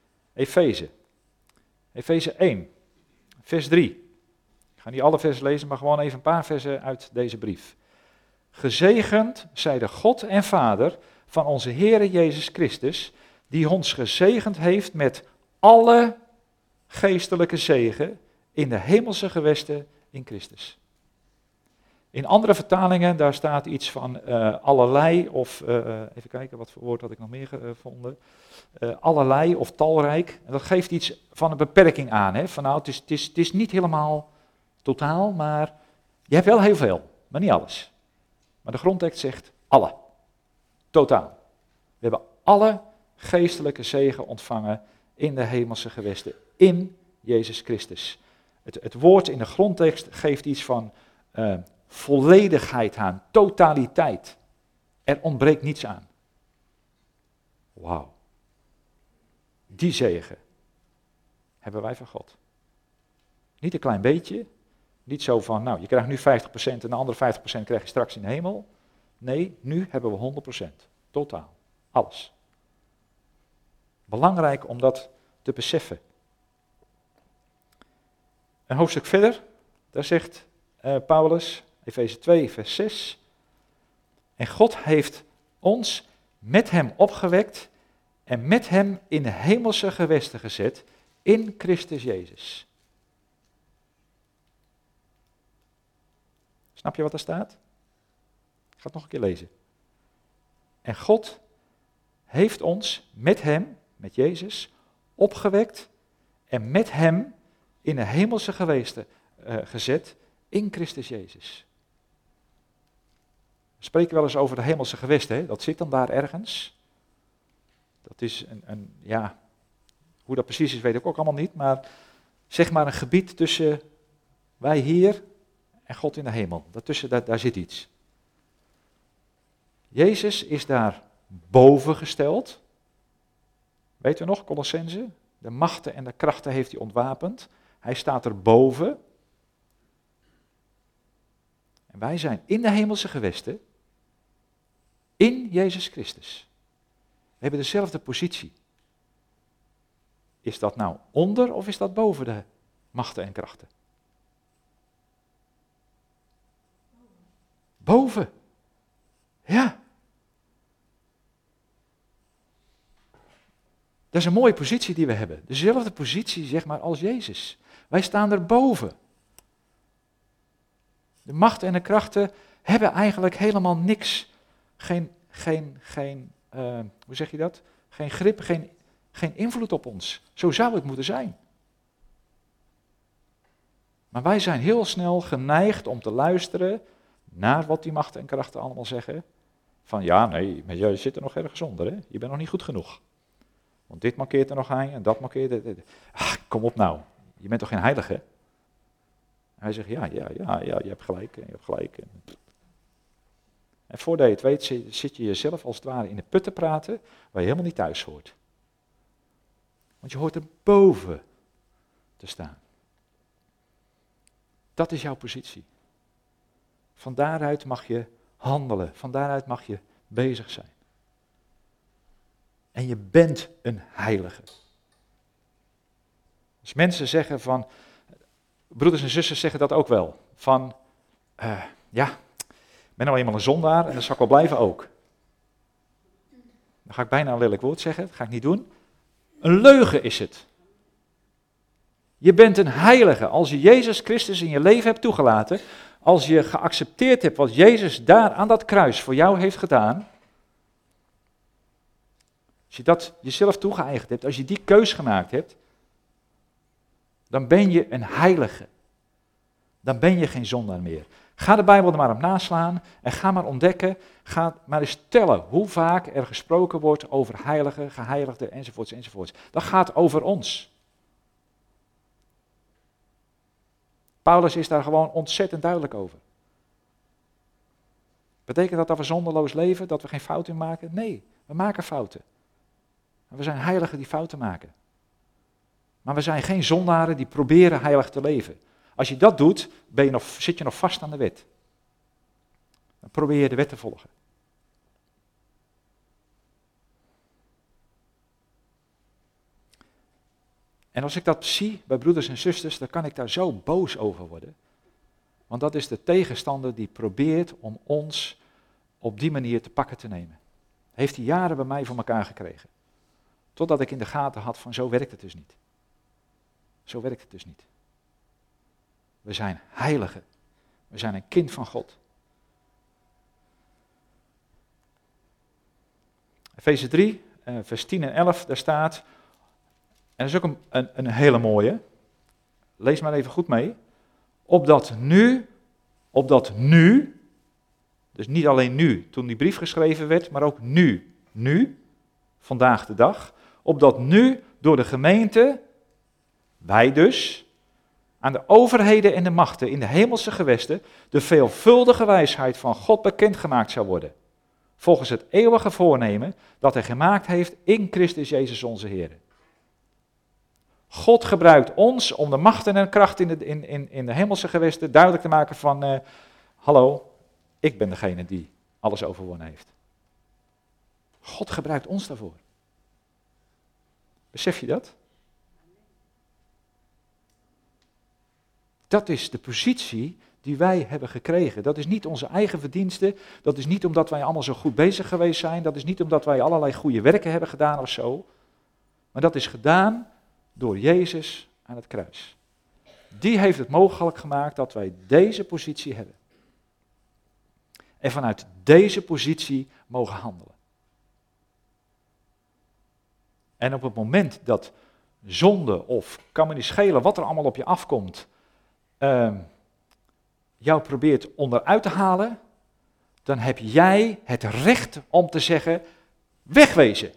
Efeze 1, vers 3. Ik ga niet alle versen lezen, maar gewoon even een paar versen uit deze brief. Gezegend zij de God en Vader van onze Heere Jezus Christus, die ons gezegend heeft met alle geestelijke zegen in de hemelse gewesten in Christus. In andere vertalingen, daar staat iets van allerlei, of even kijken, wat voor woord had ik nog meer gevonden. Allerlei of talrijk. En dat geeft iets van een beperking aan. Hè? Van nou, het is niet helemaal totaal, maar je hebt wel heel veel, maar niet alles. Maar de grondtekst zegt alle. Totaal. We hebben alle geestelijke zegen ontvangen in de hemelse gewesten, in Jezus Christus. Het woord in de grondtekst geeft iets van volledigheid aan, totaliteit. Er ontbreekt niets aan. Wauw. Die zegen hebben wij van God. Niet een klein beetje, niet zo van, nou, je krijgt nu 50% en de andere 50% krijg je straks in de hemel. Nee, nu hebben we 100%. Totaal. Alles. Belangrijk om dat te beseffen. Een hoofdstuk verder, daar zegt Paulus, Efeze 2, vers 6. En God heeft ons met hem opgewekt en met hem in de hemelse gewesten gezet in Christus Jezus. Snap je wat er staat? Ik ga het nog een keer lezen. En God heeft ons met hem, met Jezus, opgewekt en met hem in de hemelse gewesten gezet In Christus Jezus. We spreken wel eens over de hemelse gewesten, hè? Dat zit dan daar ergens. Dat is ja, hoe dat precies is weet ik ook allemaal niet, maar zeg maar een gebied tussen wij hier en God in de hemel. Daartussen, daar zit iets. Jezus is daar boven gesteld. Weet u nog, Colossense? De machten en de krachten heeft hij ontwapend. Hij staat er boven. En wij zijn in de hemelse gewesten. In Jezus Christus. We hebben dezelfde positie. Is dat nou onder of is dat boven de machten en krachten? Boven. Ja. Dat is een mooie positie die we hebben. Dezelfde positie, zeg maar, als Jezus. Wij staan er boven. De machten en de krachten hebben eigenlijk helemaal niks. Hoe zeg je dat? Geen grip, geen invloed op ons. Zo zou het moeten zijn. Maar wij zijn heel snel geneigd om te luisteren naar wat die machten en krachten allemaal zeggen. Van ja, nee, maar je zit er nog ergens onder, hè? Je bent nog niet goed genoeg. Want dit markeert er nog aan en dat markeert er. Kom op nou, je bent toch geen heilige? En hij zegt ja, je hebt gelijk, je hebt gelijk. En voordat je het weet zit je jezelf als het ware in de put te praten waar je helemaal niet thuis hoort. Want je hoort er boven te staan. Dat is jouw positie. Van daaruit mag je handelen, van daaruit mag je bezig zijn. En je bent een heilige. Dus mensen zeggen van, broeders en zussen zeggen dat ook wel. Van, ja, ik ben nou eenmaal een zondaar en dat zal ik wel blijven ook. Dan ga ik bijna een lelijk woord zeggen, dat ga ik niet doen. Een leugen is het. Je bent een heilige. Als je Jezus Christus in je leven hebt toegelaten, als je geaccepteerd hebt wat Jezus daar aan dat kruis voor jou heeft gedaan, als je dat jezelf toegeëigend hebt, als je die keus gemaakt hebt, dan ben je een heilige. Dan ben je geen zondaar meer. Ga de Bijbel er maar op naslaan en ga maar ontdekken, ga maar eens tellen hoe vaak er gesproken wordt over heiligen, geheiligden enzovoorts enzovoorts. Dat gaat over ons. Paulus is daar gewoon ontzettend duidelijk over. Betekent dat we zonderloos leven, dat we geen fouten maken? Nee, we maken fouten. We zijn heiligen die fouten maken. Maar we zijn geen zondaren die proberen heilig te leven. Als je dat doet, zit je nog vast aan de wet. Dan probeer je de wet te volgen. En als ik dat zie bij broeders en zusters, dan kan ik daar zo boos over worden. Want dat is de tegenstander die probeert om ons op die manier te pakken te nemen. Heeft hij jaren bij mij voor elkaar gekregen. Totdat ik in de gaten had van zo werkt het dus niet. Zo werkt het dus niet. We zijn heiligen. We zijn een kind van God. Efeze 3, vers 10 en 11, daar staat, en dat is ook een hele mooie, lees maar even goed mee, opdat nu, dus niet alleen nu, toen die brief geschreven werd, maar ook nu, vandaag de dag, opdat nu door de gemeente, wij dus, aan de overheden en de machten in de hemelse gewesten, de veelvuldige wijsheid van God bekendgemaakt zou worden. Volgens het eeuwige voornemen dat hij gemaakt heeft in Christus Jezus onze Heer. God gebruikt ons om de machten en kracht in de hemelse gewesten duidelijk te maken van, hallo, ik ben degene die alles overwonnen heeft. God gebruikt ons daarvoor. Besef je dat? Dat is de positie die wij hebben gekregen. Dat is niet onze eigen verdienste. Dat is niet omdat wij allemaal zo goed bezig geweest zijn. Dat is niet omdat wij allerlei goede werken hebben gedaan of zo. Maar dat is gedaan door Jezus aan het kruis. Die heeft het mogelijk gemaakt dat wij deze positie hebben. En vanuit deze positie mogen handelen. En op het moment dat zonde of kan me niet schelen wat er allemaal op je afkomt, jou probeert onderuit te halen, dan heb jij het recht om te zeggen, wegwezen.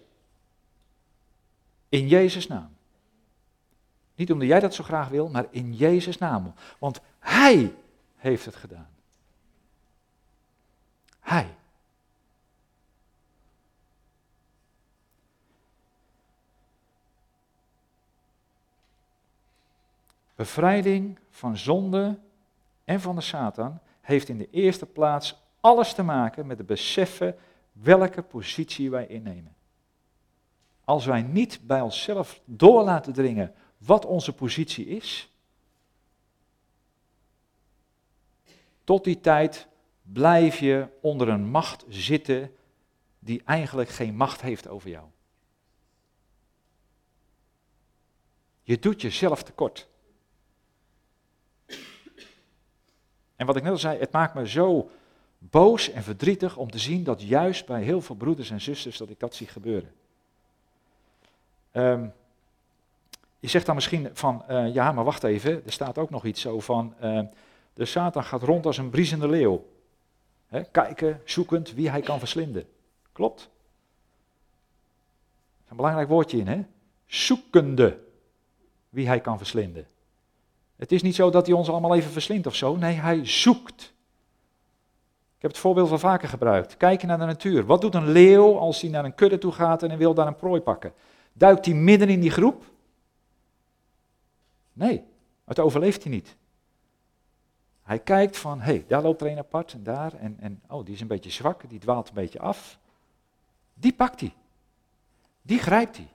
In Jezus' naam. Niet omdat jij dat zo graag wil, maar in Jezus' naam. Want Hij heeft het gedaan. Hij. Bevrijding van zonde en van de Satan heeft in de eerste plaats alles te maken met het beseffen welke positie wij innemen. Als wij niet bij onszelf door laten dringen wat onze positie is, tot die tijd blijf je onder een macht zitten die eigenlijk geen macht heeft over jou. Je doet jezelf tekort. En wat ik net al zei, het maakt me zo boos en verdrietig om te zien dat juist bij heel veel broeders en zusters dat ik dat zie gebeuren. Je zegt dan misschien van, ja maar wacht even, er staat ook nog iets zo van, de Satan gaat rond als een briesende leeuw. Hè, kijken, zoekend wie hij kan verslinden. Klopt. Er is een belangrijk woordje in, hè? Zoekende wie hij kan verslinden. Het is niet zo dat hij ons allemaal even verslindt of zo, nee, hij zoekt. Ik heb het voorbeeld wel vaker gebruikt. Kijken naar de natuur. Wat doet een leeuw als hij naar een kudde toe gaat en wil daar een prooi pakken? Duikt hij midden in die groep? Nee, het overleeft hij niet. Hij kijkt van, hé, daar loopt er een apart en daar, en oh, die is een beetje zwak, die dwaalt een beetje af. Die pakt hij. Die grijpt hij.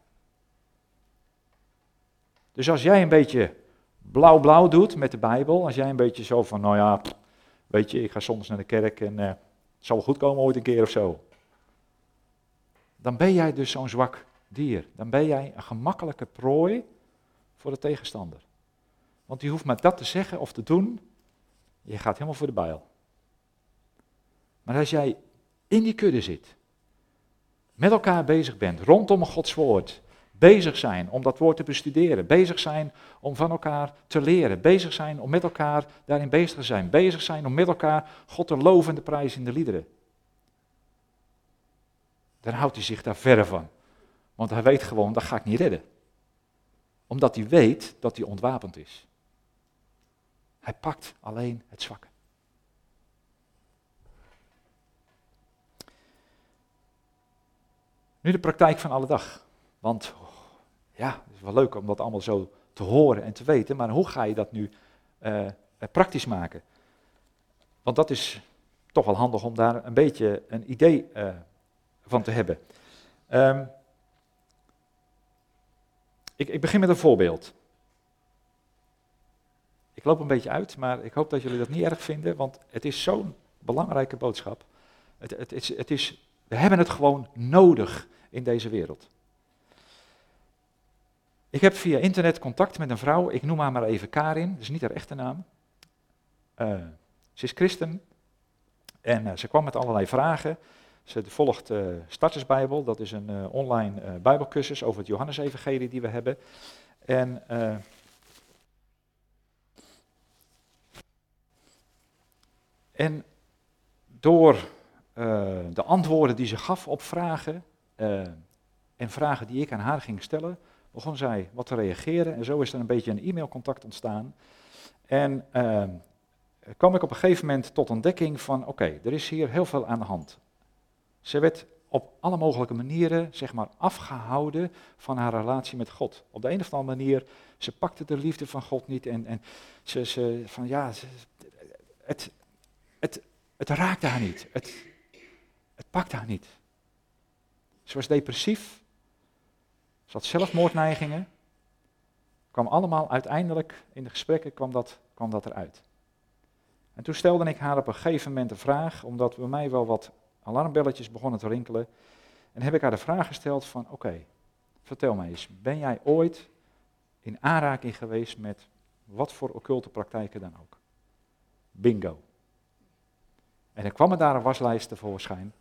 Dus als jij een beetje blauw-blauw doet met de Bijbel, als jij een beetje zo van, nou ja, weet je, ik ga soms naar de kerk en het zal wel goed komen ooit een keer of zo. Dan ben jij dus zo'n zwak dier. Dan ben jij een gemakkelijke prooi voor de tegenstander. Want die hoeft maar dat te zeggen of te doen, je gaat helemaal voor de bijl. Maar als jij in die kudde zit, met elkaar bezig bent, rondom Gods woord, bezig zijn om dat woord te bestuderen, bezig zijn om van elkaar te leren, bezig zijn om met elkaar daarin bezig te zijn, bezig zijn om met elkaar God te loven en te prijzen in de liederen. Dan houdt hij zich daar verre van. Want hij weet gewoon, dat ga ik niet redden. Omdat hij weet dat hij ontwapend is. Hij pakt alleen het zwakke. Nu de praktijk van alle dag. Want ja, het is wel leuk om dat allemaal zo te horen en te weten, maar hoe ga je dat nu praktisch maken? Want dat is toch wel handig om daar een beetje een idee van te hebben. Ik begin met een voorbeeld. Ik loop een beetje uit, maar ik hoop dat jullie dat niet erg vinden, want het is zo'n belangrijke boodschap. We hebben het gewoon nodig in deze wereld. Ik heb via internet contact met een vrouw, ik noem haar maar even Karin, dat is niet haar echte naam. Ze is christen en ze kwam met allerlei vragen. Ze volgt Startersbijbel, dat is een online bijbelcursus over het Johannesevangelie die we hebben. En door de antwoorden die ze gaf op vragen en vragen die ik aan haar ging stellen, begon zij wat te reageren en zo is er een beetje een e-mailcontact ontstaan. En kwam ik op een gegeven moment tot ontdekking van oké, er is hier heel veel aan de hand. Ze werd op alle mogelijke manieren, zeg maar, afgehouden van haar relatie met God. Op de een of andere manier, ze pakte de liefde van God niet en het raakte haar niet. Het pakte haar niet. Ze was depressief. Ze had zelfmoordneigingen. Kwam allemaal uiteindelijk in de gesprekken kwam dat eruit. En toen stelde ik haar op een gegeven moment een vraag, omdat bij mij wel wat alarmbelletjes begonnen te rinkelen. En heb ik haar de vraag gesteld van, oké, vertel mij eens, ben jij ooit in aanraking geweest met wat voor occulte praktijken dan ook? Bingo. En dan kwam er daar een waslijst tevoorschijn.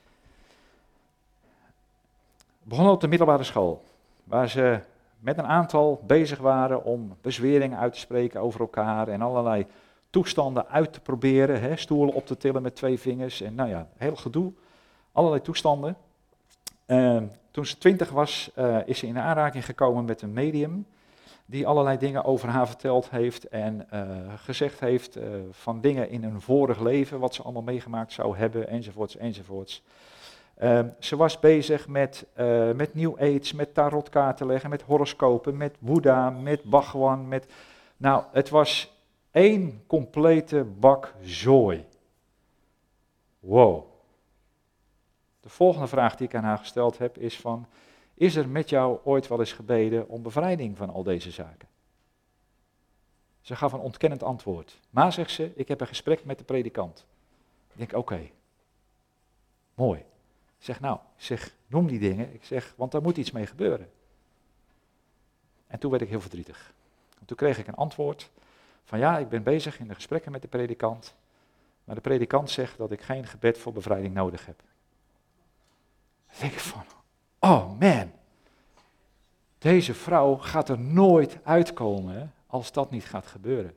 Begonnen op de middelbare school, waar ze met een aantal bezig waren om bezweringen uit te spreken over elkaar en allerlei toestanden uit te proberen, hè, stoelen op te tillen met 2 vingers en nou ja, heel gedoe, allerlei toestanden. Toen ze 20 was, is ze in aanraking gekomen met een medium die allerlei dingen over haar verteld heeft en gezegd heeft van dingen in een vorig leven, wat ze allemaal meegemaakt zou hebben, enzovoorts, enzovoorts. Ze was bezig met New Age, met tarotkaarten leggen, met horoscopen, met Boeddha, met Bhagwan, nou, het was 1 complete bak zooi. Wow. De volgende vraag die ik aan haar gesteld heb is van, is er met jou ooit wel eens gebeden om bevrijding van al deze zaken? Ze gaf een ontkennend antwoord. Maar, zegt ze, ik heb een gesprek met de predikant. Ik denk, oké, mooi. Ik zeg, nou, noem die dingen. Ik zeg, want daar moet iets mee gebeuren. En toen werd ik heel verdrietig. En toen kreeg ik een antwoord van, ja, ik ben bezig in de gesprekken met de predikant. Maar de predikant zegt dat ik geen gebed voor bevrijding nodig heb. Dan denk ik van, oh man, deze vrouw gaat er nooit uitkomen als dat niet gaat gebeuren.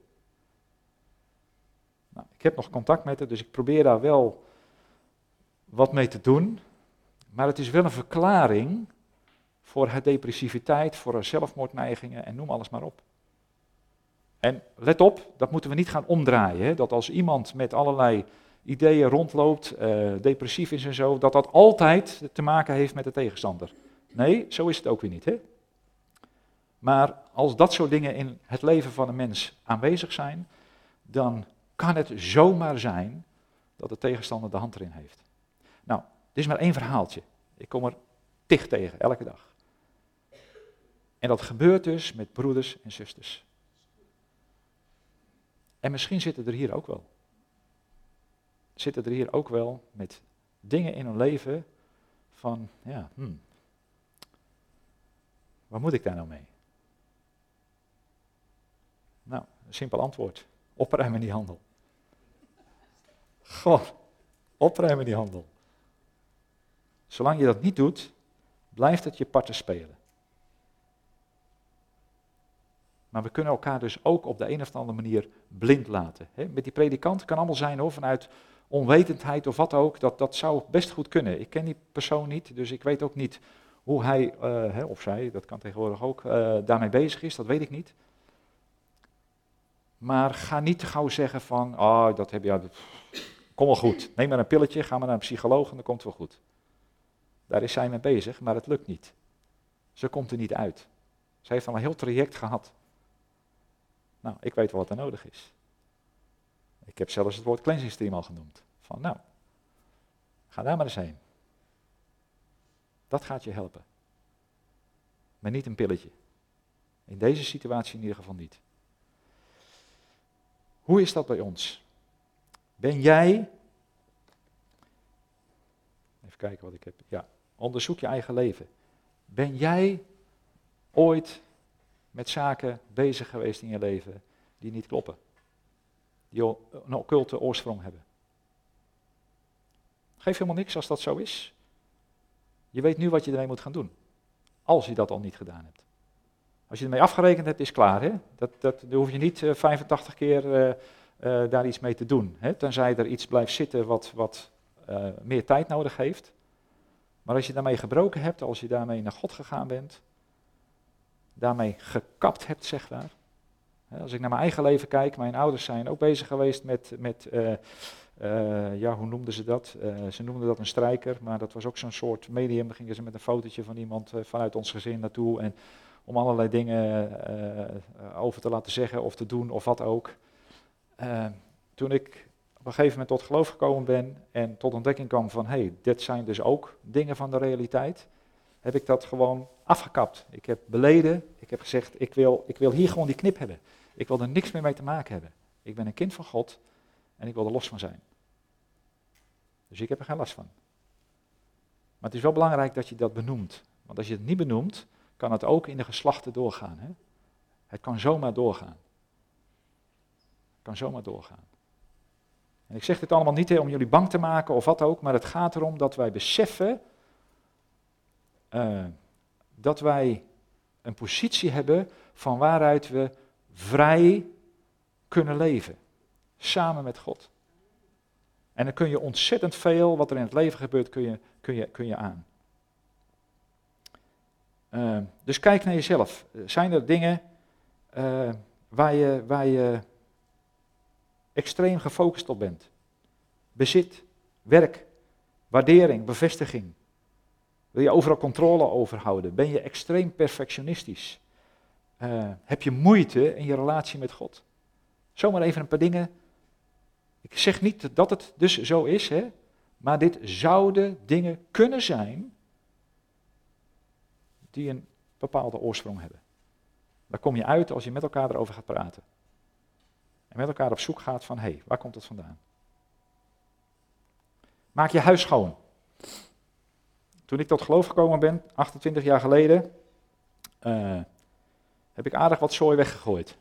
Nou, ik heb nog contact met haar, dus ik probeer daar wel wat mee te doen. Maar het is wel een verklaring voor haar depressiviteit, voor haar zelfmoordneigingen en noem alles maar op. En let op, dat moeten we niet gaan omdraaien. Hè? Dat als iemand met allerlei ideeën rondloopt, depressief is en zo, dat dat altijd te maken heeft met de tegenstander. Nee, zo is het ook weer niet. Hè? Maar als dat soort dingen in het leven van een mens aanwezig zijn, dan kan het zomaar zijn dat de tegenstander de hand erin heeft. Nou, dit is maar 1 verhaaltje. Ik kom er tig tegen, elke dag. En dat gebeurt dus met broeders en zusters. En misschien zitten er hier ook wel. Zitten er hier ook wel met dingen in hun leven van, ja, wat moet ik daar nou mee? Nou, een simpel antwoord. Opruimen die handel. Gewoon, opruimen die handel. Zolang je dat niet doet, blijft het je parten spelen. Maar we kunnen elkaar dus ook op de een of andere manier blind laten. Met die predikant kan allemaal zijn hoor, vanuit onwetendheid of wat ook. Dat zou best goed kunnen. Ik ken die persoon niet, dus ik weet ook niet hoe hij of zij, dat kan tegenwoordig ook, daarmee bezig is. Dat weet ik niet. Maar ga niet te gauw zeggen van, dat heb je, kom wel goed. Neem maar een pilletje, ga maar naar een psycholoog en dan komt het wel goed. Daar is zij mee bezig, maar het lukt niet. Ze komt er niet uit. Ze heeft al een heel traject gehad. Nou, ik weet wel wat er nodig is. Ik heb zelfs het woord cleansing stream al genoemd. Van nou, ga daar maar eens heen. Dat gaat je helpen. Maar niet een pilletje. In deze situatie in ieder geval niet. Hoe is dat bij ons? Ben jij, even kijken wat ik heb, ja, onderzoek je eigen leven. Ben jij ooit met zaken bezig geweest in je leven die niet kloppen? Die een occulte oorsprong hebben? Geeft helemaal niks als dat zo is. Je weet nu wat je ermee moet gaan doen. Als je dat al niet gedaan hebt. Als je ermee afgerekend hebt, is klaar. Hè? Daar hoef je niet 85 keer daar iets mee te doen. Hè? Tenzij er iets blijft zitten wat meer tijd nodig heeft. Maar als je daarmee gebroken hebt, als je daarmee naar God gegaan bent, daarmee gekapt hebt, zeg maar. Als ik naar mijn eigen leven kijk, mijn ouders zijn ook bezig geweest met hoe noemden ze dat? Ze noemden dat een strijker, maar dat was ook zo'n soort medium. Dan gingen ze met een fotootje van iemand vanuit ons gezin naartoe en om allerlei dingen over te laten zeggen of te doen of wat ook. Toen ik op een gegeven moment tot geloof gekomen ben en tot ontdekking kwam van, dit zijn dus ook dingen van de realiteit, heb ik dat gewoon afgekapt. Ik heb beleden, ik heb gezegd, ik wil hier gewoon die knip hebben. Ik wil er niks meer mee te maken hebben. Ik ben een kind van God en ik wil er los van zijn. Dus ik heb er geen last van. Maar het is wel belangrijk dat je dat benoemt. Want als je het niet benoemt, kan het ook in de geslachten doorgaan. Hè? Het kan zomaar doorgaan. Het kan zomaar doorgaan. En ik zeg dit allemaal niet om jullie bang te maken of wat ook, maar het gaat erom dat wij beseffen dat wij een positie hebben van waaruit we vrij kunnen leven. Samen met God. En dan kun je ontzettend veel, wat er in het leven gebeurt, kun je aan. Dus kijk naar jezelf. Zijn er dingen waar je extreem gefocust op bent? Bezit, werk, waardering, bevestiging. Wil je overal controle over houden? Ben je extreem perfectionistisch? Heb je moeite in je relatie met God? Zomaar even een paar dingen. Ik zeg niet dat het dus zo is, hè, maar dit zouden dingen kunnen zijn die een bepaalde oorsprong hebben. Daar kom je uit als je met elkaar erover gaat praten. En met elkaar op zoek gaat van, hé, waar komt het vandaan? Maak je huis schoon. Toen ik tot geloof gekomen ben, 28 jaar geleden, heb ik aardig wat zooi weggegooid.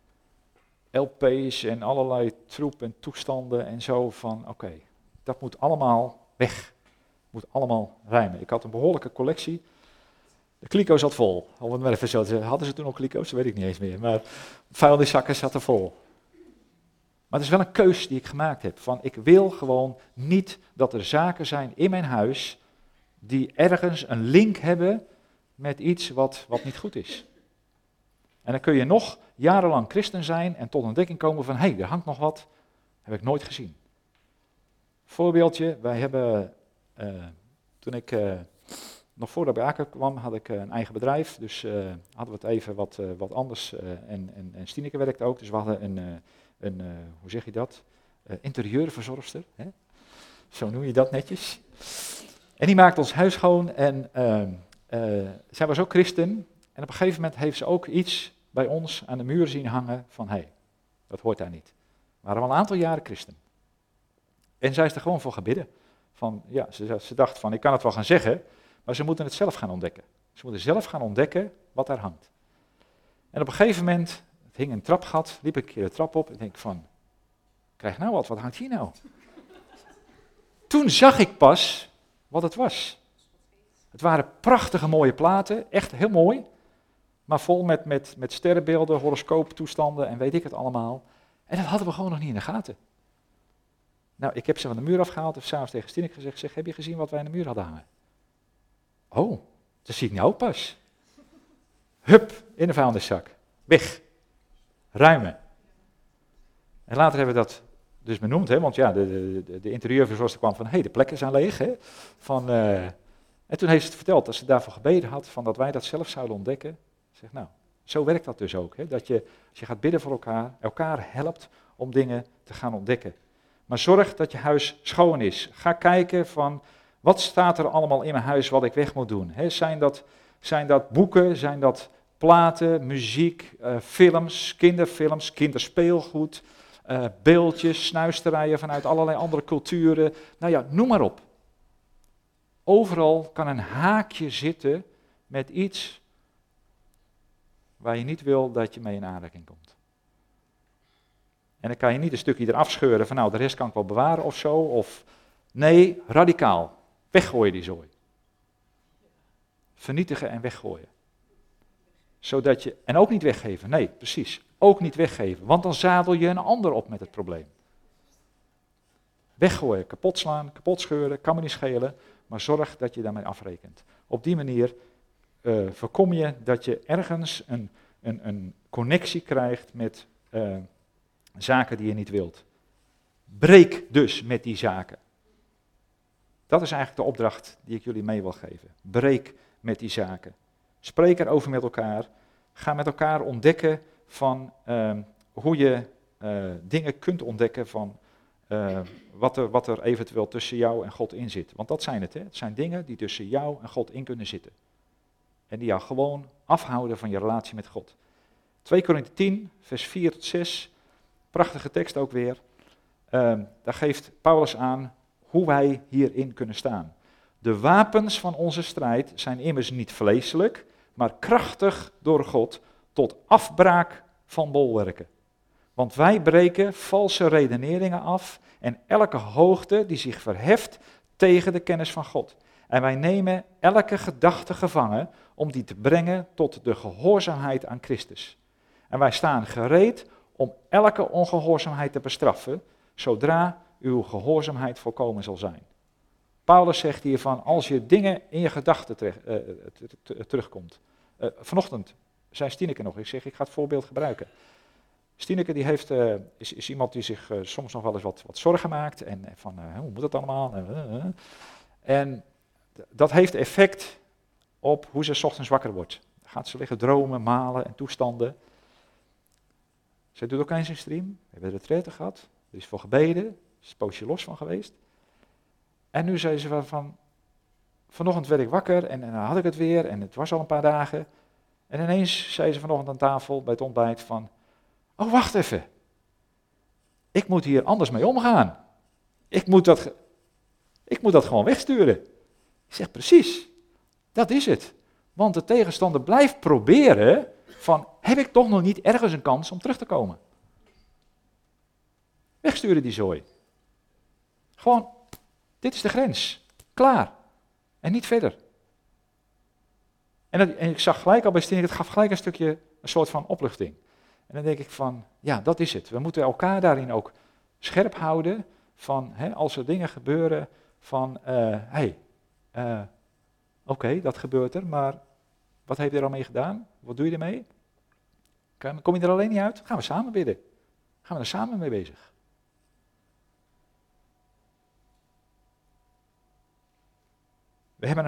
LP's en allerlei troep en toestanden en zo van, oké, dat moet allemaal weg. Moet allemaal rijmen. Ik had een behoorlijke collectie. De kliko zat vol. Om het maar even zo te zeggen. Hadden ze toen nog kliko's? Dat weet ik niet eens meer. Maar vuilniszakken zaten vol. Maar het is wel een keus die ik gemaakt heb. Van ik wil gewoon niet dat er zaken zijn in mijn huis die ergens een link hebben met iets wat niet goed is. En dan kun je nog jarenlang christen zijn en tot ontdekking komen van, hé, er hangt nog wat, heb ik nooit gezien. Voorbeeldje, wij hebben, toen ik nog voordat ik bij Aken kwam, had ik een eigen bedrijf, dus hadden we het even wat anders en Stineke werkte ook, dus we hadden een hoe zeg je dat, interieurverzorgster, hè? Zo noem je dat netjes. En die maakte ons huis schoon en zij was ook christen en op een gegeven moment heeft ze ook iets bij ons aan de muur zien hangen van, hé, dat hoort daar niet. We waren al een aantal jaren christen. En zij is er gewoon voor gaan bidden. Van, ja, ze dacht van, ik kan het wel gaan zeggen, maar ze moeten het zelf gaan ontdekken. Ze moeten zelf gaan ontdekken wat daar hangt. En op een gegeven moment, het hing een trapgat, liep ik een keer de trap op en denk van, krijg nou wat hangt hier nou? Toen zag ik pas wat het was. Het waren prachtige mooie platen, echt heel mooi. Maar vol met sterrenbeelden, horoscooptoestanden en weet ik het allemaal. En dat hadden we gewoon nog niet in de gaten. Nou, ik heb ze van de muur afgehaald en s'avonds tegen Stineke gezegd, zeg, heb je gezien wat wij aan de muur hadden hangen? Oh, dat zie ik nou pas. Hup, in de vuilniszak. Weg. Ruimen. En later hebben we dat dus benoemd, hè, want ja, de interieurverzorgster kwam van, hé, de plekken zijn leeg. Hè, van, en toen heeft ze het verteld dat ze daarvoor gebeden had, van dat wij dat zelf zouden ontdekken. Ik zeg, nou, zo werkt dat dus ook. Hè, dat je, als je gaat bidden voor elkaar helpt om dingen te gaan ontdekken. Maar zorg dat je huis schoon is. Ga kijken van, wat staat er allemaal in mijn huis wat ik weg moet doen? Hè, zijn dat boeken, zijn dat platen, muziek, films, kinderfilms, kinderspeelgoed, beeldjes, snuisterijen vanuit allerlei andere culturen. Nou ja, noem maar op. Overal kan een haakje zitten met iets waar je niet wil dat je mee in aanraking komt. En dan kan je niet een stukje eraf scheuren van nou, de rest kan ik wel bewaren of zo. Of nee, radicaal. Weggooien die zooi. Vernietigen en weggooien. Zodat je, en ook niet weggeven, nee, precies. Ook niet weggeven, want dan zadel je een ander op met het probleem. Weggooien, kapot slaan, kapot scheuren, kan me niet schelen, maar zorg dat je daarmee afrekent. Op die manier voorkom je dat je ergens een connectie krijgt met zaken die je niet wilt. Breek dus met die zaken. Dat is eigenlijk de opdracht die ik jullie mee wil geven. Breek met die zaken. Spreek erover met elkaar. Ga met elkaar ontdekken van hoe je dingen kunt ontdekken van wat er eventueel tussen jou en God in zit. Want dat zijn het, hè? Het zijn dingen die tussen jou en God in kunnen zitten. En die jou gewoon afhouden van je relatie met God. 2 Korinthe 10, vers 4 tot 6, prachtige tekst ook weer. Daar geeft Paulus aan hoe wij hierin kunnen staan. De wapens van onze strijd zijn immers niet vleeselijk, maar krachtig door God tot afbraak van bolwerken. Want wij breken valse redeneringen af en elke hoogte die zich verheft tegen de kennis van God. En wij nemen elke gedachte gevangen om die te brengen tot de gehoorzaamheid aan Christus. En wij staan gereed om elke ongehoorzaamheid te bestraffen, zodra uw gehoorzaamheid volkomen zal zijn. Paulus zegt hier van, als je dingen in je gedachten terugkomt. Vanochtend zei Stineke nog, ik ga het voorbeeld gebruiken. Stineke die is iemand die zich soms nog wel eens wat zorgen maakt. En van, hoe moet het allemaal? En dat heeft effect op hoe ze 's ochtends wakker wordt. Dan gaat ze liggen dromen, malen en toestanden. Zij doet ook eens een stream. We hebben de retraite gehad. Er is voor gebeden. Er is een poosje los van geweest. En nu zei ze van vanochtend werd ik wakker en dan had ik het weer. En het was al een paar dagen. En ineens zei ze vanochtend aan tafel bij het ontbijt van, oh, wacht even. Ik moet hier anders mee omgaan. Ik moet dat gewoon wegsturen. Ik zeg, precies. Dat is het. Want de tegenstander blijft proberen van, heb ik toch nog niet ergens een kans om terug te komen? Wegsturen die zooi. Gewoon, dit is de grens. Klaar. En niet verder. En ik zag gelijk al bij Stine, het gaf gelijk een soort van opluchting. En dan denk ik van, ja, dat is het. We moeten elkaar daarin ook scherp houden van, als er dingen gebeuren van, oké, dat gebeurt er, maar wat heb je er al mee gedaan? Wat doe je ermee? Kom je er alleen niet uit? Gaan we samen bidden. Gaan we er samen mee bezig. We hebben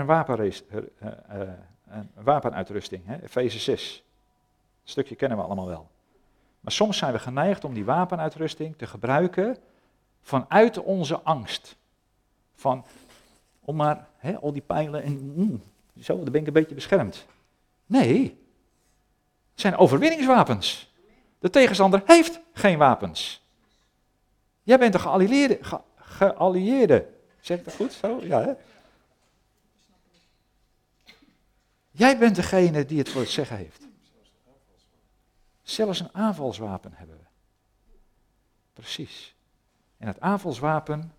een wapenuitrusting, Efeze 6. Een stukje kennen we allemaal wel. Maar soms zijn we geneigd om die wapenuitrusting te gebruiken vanuit onze angst. Om maar al die pijlen en zo, dan ben ik een beetje beschermd. Nee, het zijn overwinningswapens. De tegenstander heeft geen wapens. Jij bent een geallieerde. Zeg ik dat goed zo? Ja, hè? Jij bent degene die het voor het zeggen heeft. Zelfs een aanvalswapen hebben we. Precies. En het aanvalswapen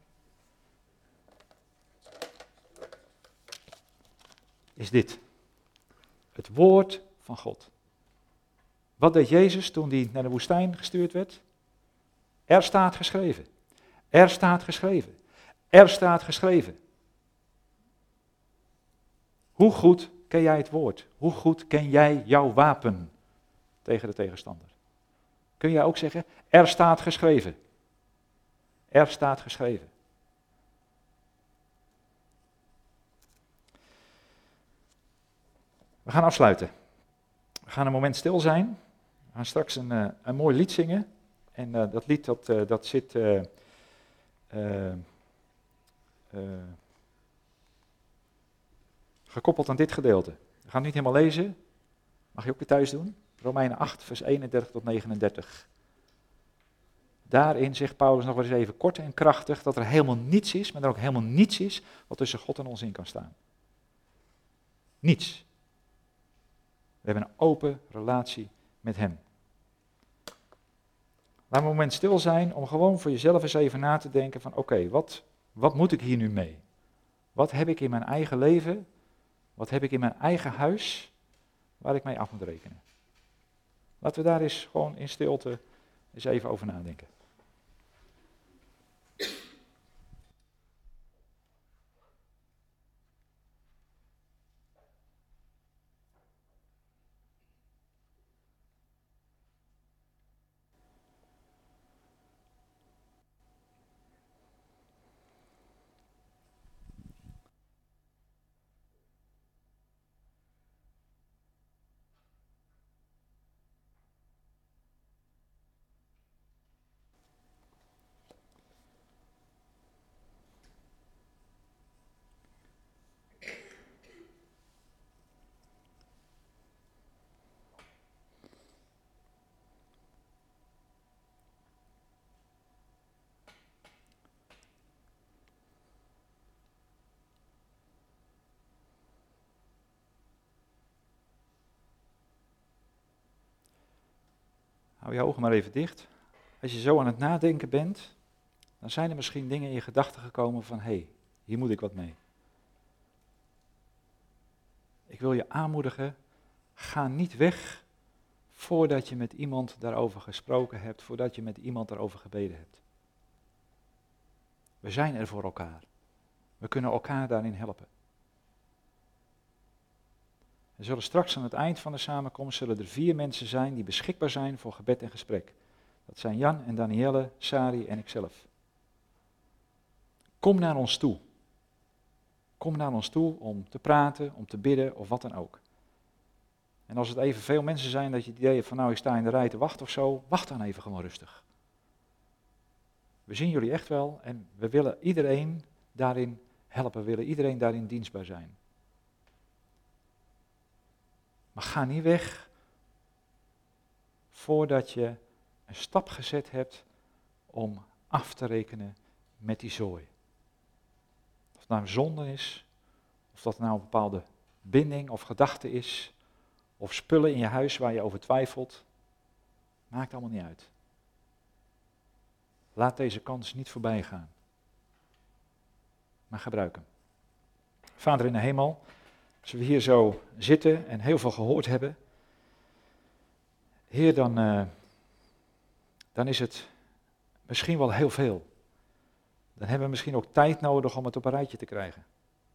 is dit. Het woord van God. Wat deed Jezus toen hij naar de woestijn gestuurd werd? Er staat geschreven. Er staat geschreven. Er staat geschreven. Hoe goed ken jij het woord? Hoe goed ken jij jouw wapen tegen de tegenstander? Kun jij ook zeggen, er staat geschreven. Er staat geschreven. We gaan afsluiten. We gaan een moment stil zijn. We gaan straks een mooi lied zingen. En dat lied dat zit gekoppeld aan dit gedeelte. We gaan het niet helemaal lezen. Mag je ook weer thuis doen. Romeinen 8, vers 31 tot 39. Daarin zegt Paulus nog wel eens even kort en krachtig dat er helemaal niets is, maar er ook helemaal niets is wat tussen God en ons in kan staan. Niets. We hebben een open relatie met hem. Laat een moment stil zijn om gewoon voor jezelf eens even na te denken van oké, wat moet ik hier nu mee? Wat heb ik in mijn eigen leven? Wat heb ik in mijn eigen huis waar ik mee af moet rekenen? Laten we daar eens gewoon in stilte eens even over nadenken. Hou je ogen maar even dicht. Als je zo aan het nadenken bent, dan zijn er misschien dingen in je gedachten gekomen van hé, hier moet ik wat mee. Ik wil je aanmoedigen, ga niet weg voordat je met iemand daarover gesproken hebt, voordat je met iemand daarover gebeden hebt. We zijn er voor elkaar. We kunnen elkaar daarin helpen. Er zullen straks aan het eind van de samenkomst zullen er 4 mensen zijn die beschikbaar zijn voor gebed en gesprek. Dat zijn Jan en Danielle, Sari en ikzelf. Kom naar ons toe. Kom naar ons toe om te praten, om te bidden of wat dan ook. En als het even veel mensen zijn dat je het idee hebt van nou ik sta in de rij te wachten of zo, wacht dan even gewoon rustig. We zien jullie echt wel en we willen iedereen daarin helpen, we willen iedereen daarin dienstbaar zijn. Maar ga niet weg voordat je een stap gezet hebt om af te rekenen met die zooi. Of het nou een zonde is, of dat nou een bepaalde binding of gedachte is, of spullen in je huis waar je over twijfelt, maakt allemaal niet uit. Laat deze kans niet voorbij gaan, maar gebruik hem. Vader in de hemel, als we hier zo zitten en heel veel gehoord hebben, Heer, dan is het misschien wel heel veel. Dan hebben we misschien ook tijd nodig om het op een rijtje te krijgen.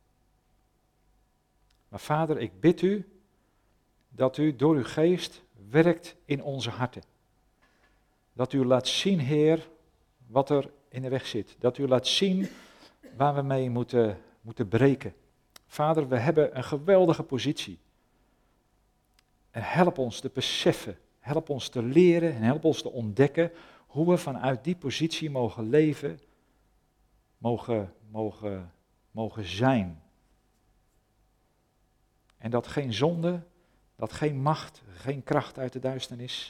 Maar Vader, ik bid u dat u door uw geest werkt in onze harten. Dat u laat zien, Heer, wat er in de weg zit. Dat u laat zien waar we mee moeten breken. Vader, we hebben een geweldige positie. En help ons te beseffen, help ons te leren en help ons te ontdekken hoe we vanuit die positie mogen leven, mogen zijn. En dat geen zonde, dat geen macht, geen kracht uit de duisternis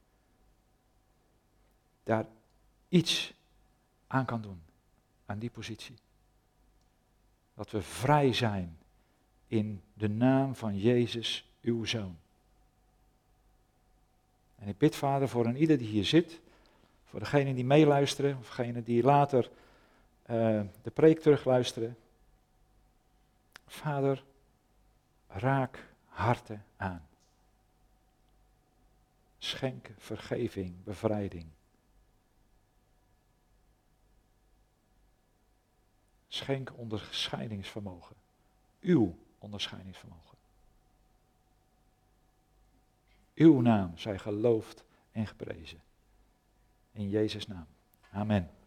daar iets aan kan doen, aan die positie. Dat we vrij zijn in de naam van Jezus, uw Zoon. En ik bid, Vader, voor een ieder die hier zit, voor degenen die meeluisteren, of degenen die later de preek terugluisteren. Vader, raak harten aan. Schenk vergeving, bevrijding. Schenk onderscheidingsvermogen. Uw onderscheidingsvermogen. Uw naam zij geloofd en geprezen. In Jezus' naam. Amen.